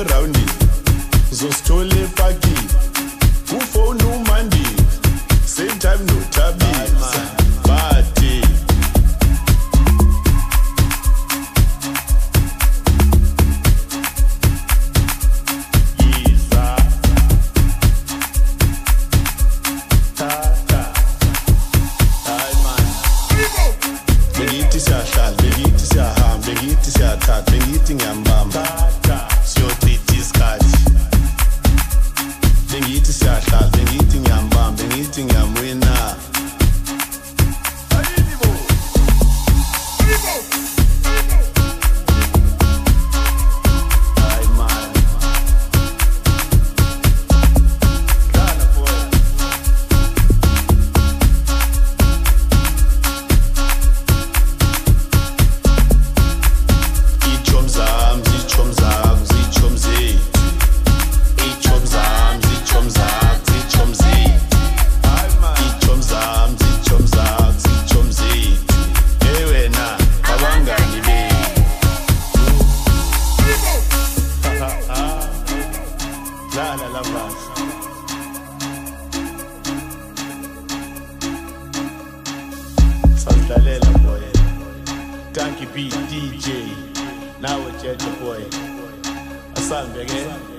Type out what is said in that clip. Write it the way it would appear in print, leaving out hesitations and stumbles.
roundi zosithole paki ufone umandi same time no tabi bati yiza tata ay man bengithi siyahlala bengithi siyahamba bengithi siyathatha bengithi ngiyambamba siyochitha isikhathi bengithi siyahlala bengithi ngiyambamba bengithi ngiyamwina ay man hlala boy ichom zami zichom zakho zichom zethu ichom zami zichom zakho zichom zethu ichom zami zichom zakho zichom zethu hey wena abangani bethu lala lavasa sawudlalela boy Danky B DJ nawe jeje boy asambe ke